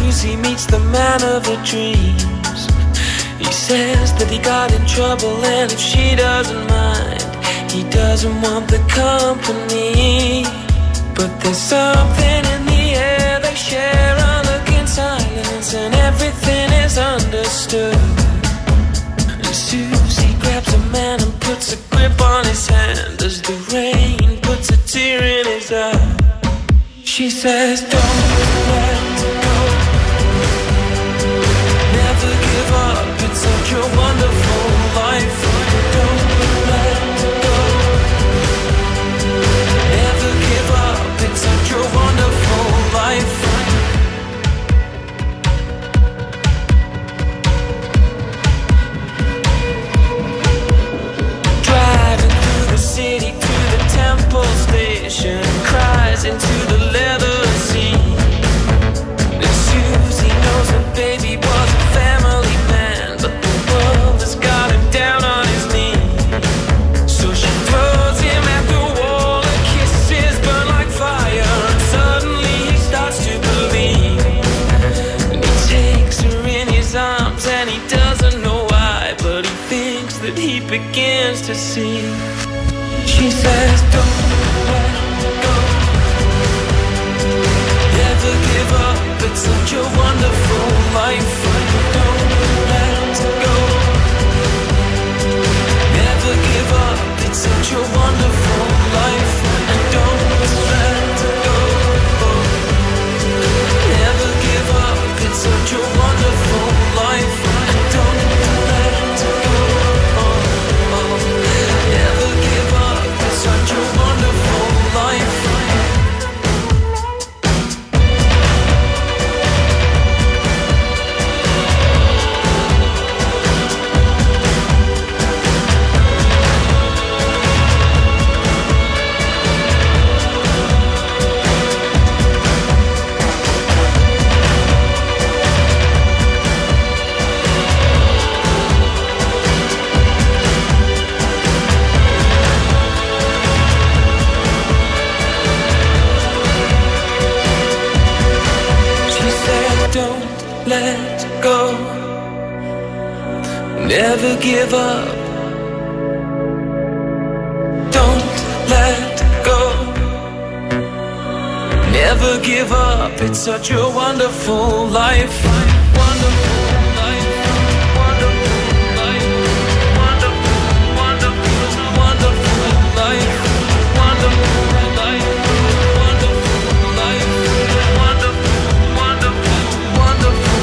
Susie meets the man of her dreams. He says that he got in trouble, and if she doesn't mind, he doesn't want the company. But there's something in the air, they share a look in silence, and everything is understood. And Susie grabs a man and puts a grip on his hand as the rain puts a tear in his eye. She says, don't let go, never give up, it's such a wonderful life. Don't let go, never give up, it's such a wonderful life. Driving through the city to the Temple Station, cries into the leather seat. And Susie knows her baby was a family man, but the world has got him down on his knees. So she throws him at the wall, her kisses burn like fire, and suddenly he starts to believe. And he takes her in his arms, and he doesn't know why, but he thinks that he begins to see. She says, don't let go, never give up, it's such a wonderful life. Don't let go, never give up, it's such a wonderful life. And don't let go, never give up, it's such a wonderful life. And don't let go, never give up, it's such a wonderful life. Let go, never give up. Don't let go, never give up. It's such a wonderful life. Wonderful life, wonderful life, wonderful, wonderful, wonderful life, wonderful life, wonderful life, wonderful, wonderful, wonderful.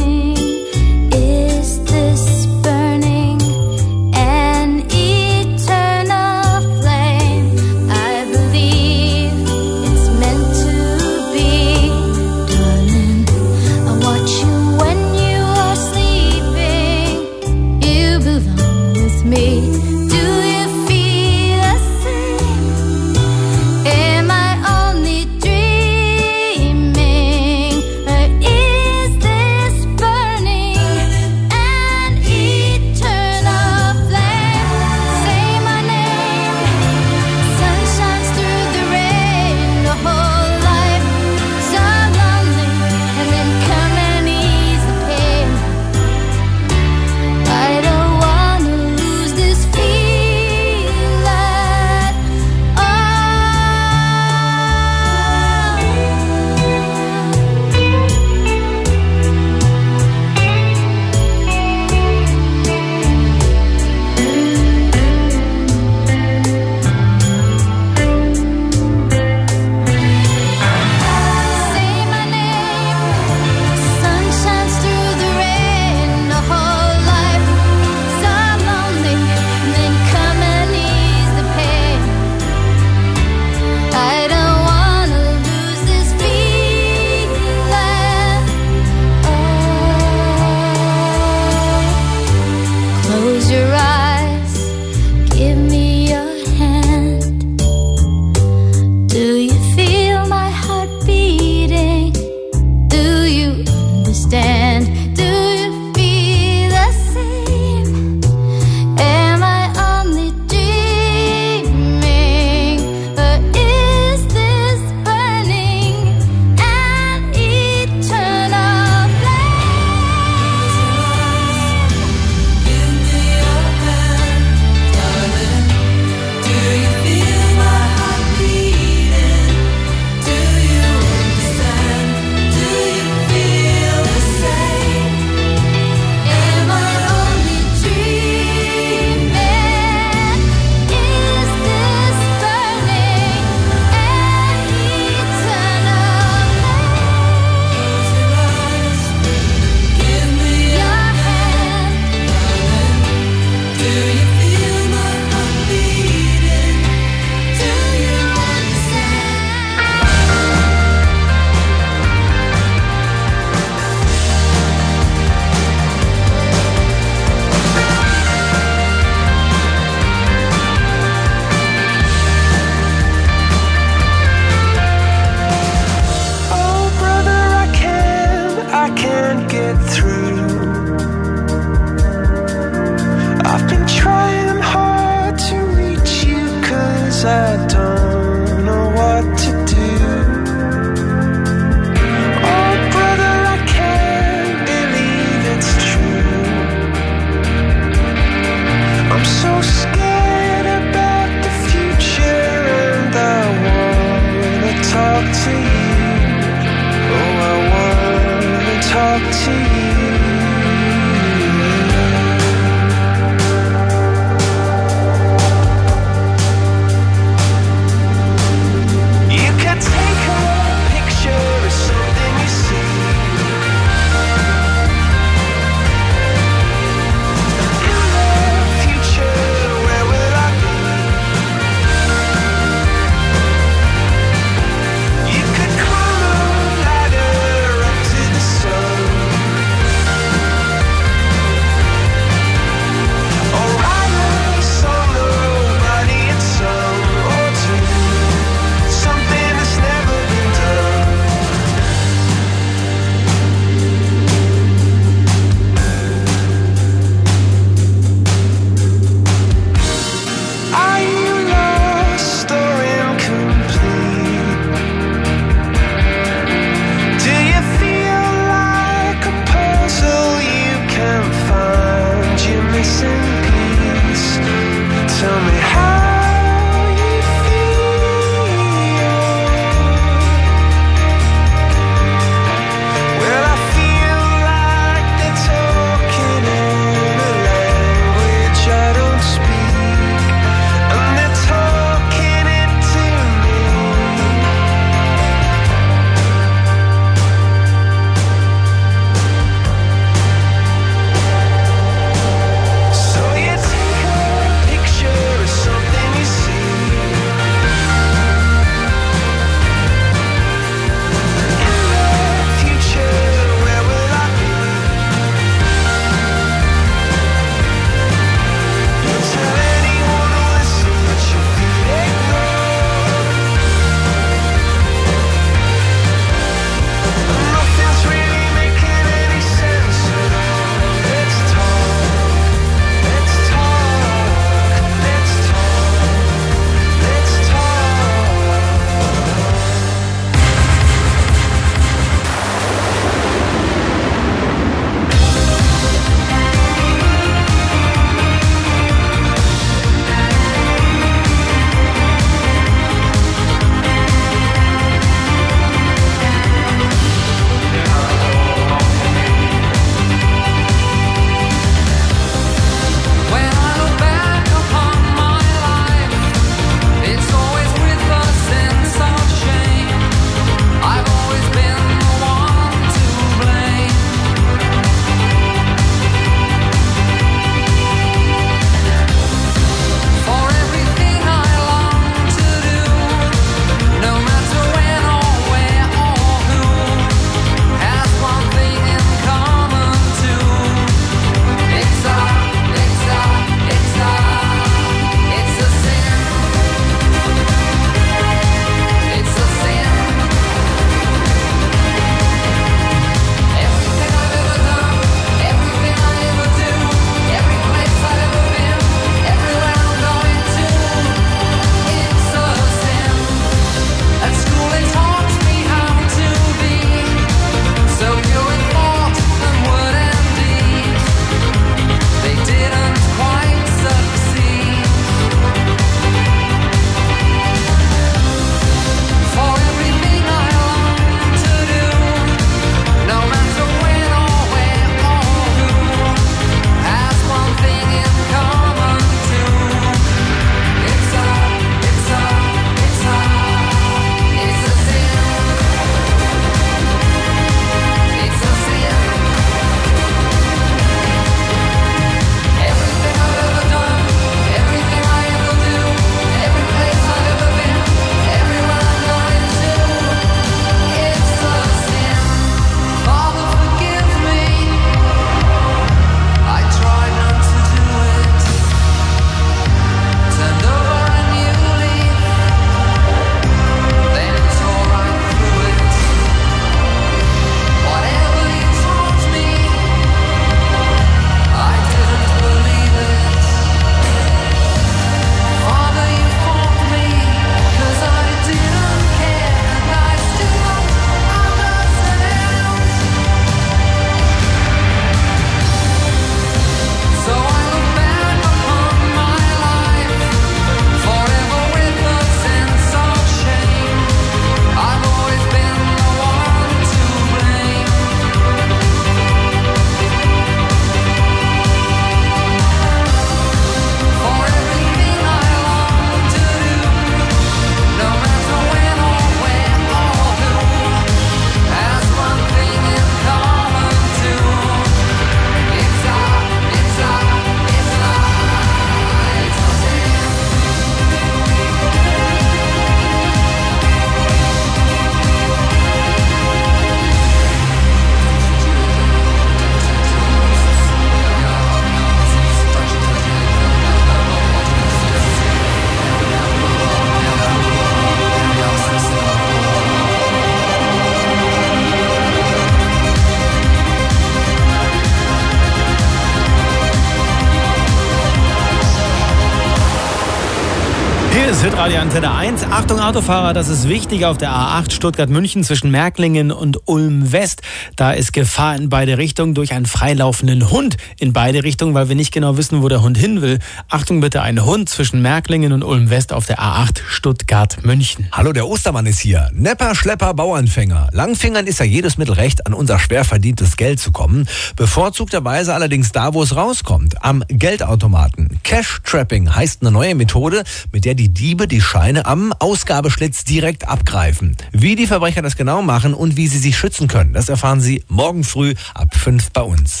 Hier ist Hitradio Antenne 1. Achtung Autofahrer, das ist wichtig auf der A8 Stuttgart-München zwischen Märklingen und Ulm-West. Da ist Gefahr in beide Richtungen durch einen freilaufenden Hund in beide Richtungen, weil wir nicht genau wissen, wo der Hund hin will. Achtung bitte, ein Hund zwischen Märklingen und Ulm-West auf der A8 Stuttgart-München. Hallo, der Ostermann ist hier. Nepper, Schlepper, Bauernfänger. Langfingern ist ja jedes Mittel recht, an unser schwer verdientes Geld zu kommen. Bevorzugterweise allerdings da, wo es rauskommt. Am Geldautomaten. Cash-Trapping heißt eine neue Methode, mit der die Diebe die Scheine am Ausgabeschlitz direkt abgreifen. Wie die Verbrecher das genau machen und wie sie sich schützen können, das erfahren Sie morgen früh ab 5 bei uns.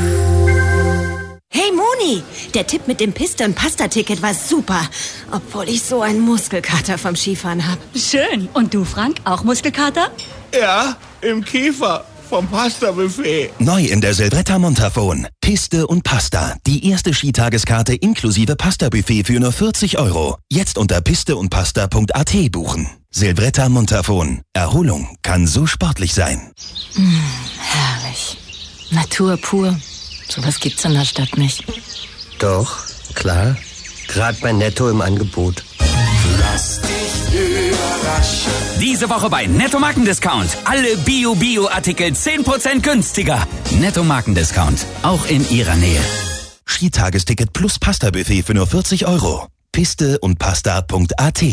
Hey Moni, der Tipp mit dem Piste- und Pasta-Ticket war super, obwohl ich so einen Muskelkater vom Skifahren habe. Schön. Und du, Frank, auch Muskelkater? Ja, im Kiefer vom Pasta-Buffet. Neu in der Silvretta Montafon. Piste und Pasta. Die erste Skitageskarte inklusive Pasta-Buffet für nur 40 €. Jetzt unter pisteundpasta.at buchen. Silvretta Montafon. Erholung kann so sportlich sein. Herrlich. Natur pur. Sowas gibt's in der Stadt nicht. Doch, klar. Gerade bei Netto im Angebot. Lass dich überraschen. Diese Woche bei Netto Markendiscount. Alle Bio-Artikel 10% günstiger. Netto Markendiscount. Auch in Ihrer Nähe. Skitagesticket plus Pasta-Buffet für nur 40 €. pisteundpasta.at.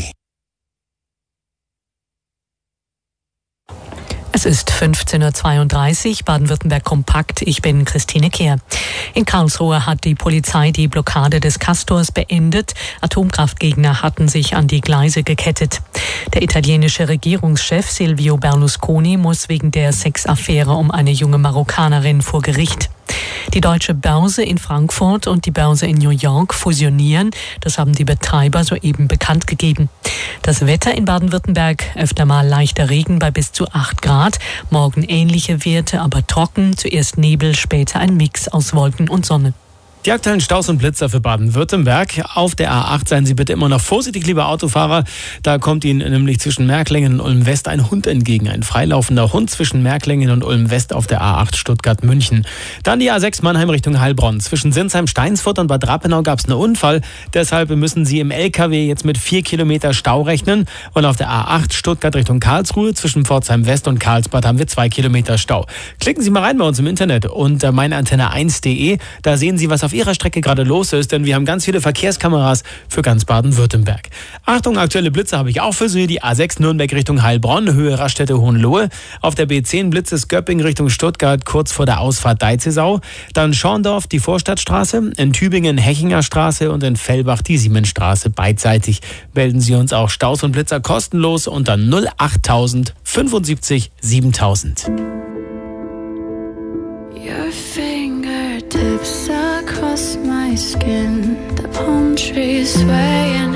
Es ist 15:32 Uhr, Baden-Württemberg kompakt. Ich bin Christine Kehr. In Karlsruhe hat die Polizei die Blockade des Castors beendet. Atomkraftgegner hatten sich an die Gleise gekettet. Der italienische Regierungschef Silvio Berlusconi muss wegen der Sexaffäre um eine junge Marokkanerin vor Gericht. Die Deutsche Börse in Frankfurt und die Börse in New York fusionieren. Das haben die Betreiber soeben bekannt gegeben. Das Wetter in Baden-Württemberg, öfter mal leichter Regen bei bis zu 8 Grad. Morgen ähnliche Werte, aber trocken. Zuerst Nebel, später ein Mix aus Wolken und Sonne. Die aktuellen Staus und Blitzer für Baden-Württemberg. Auf der A8 seien Sie bitte immer noch vorsichtig, liebe Autofahrer. Da kommt Ihnen nämlich zwischen Märklingen und Ulm-West ein Hund entgegen. Ein freilaufender Hund zwischen Märklingen und Ulm-West auf der A8 Stuttgart-München. Dann die A6 Mannheim Richtung Heilbronn. Zwischen Sinsheim, Steinsfurt und Bad Rappenau gab es einen Unfall. Deshalb müssen Sie im LKW jetzt mit 4 Kilometer Stau rechnen. Und auf der A8 Stuttgart Richtung Karlsruhe zwischen Pforzheim West und Karlsbad haben wir 2 Kilometer Stau. Klicken Sie mal rein bei uns im Internet unter meinantenne1.de. Da sehen Sie, was auf Ihrer Strecke gerade los ist, denn wir haben ganz viele Verkehrskameras für ganz Baden-Württemberg. Achtung, aktuelle Blitze habe ich auch für Sie. Die A6 Nürnberg Richtung Heilbronn, Höhe Raststätte Hohenlohe. Auf der B10 Blitz ist Göpping Richtung Stuttgart, kurz vor der Ausfahrt Deizesau. Dann Schorndorf, die Vorstadtstraße. In Tübingen Hechinger Straße und in Fellbach die Siemensstraße. Beidseitig melden Sie uns auch Staus und Blitzer kostenlos unter 08000 75 7000. Your fingertips across my skin, the palm trees swaying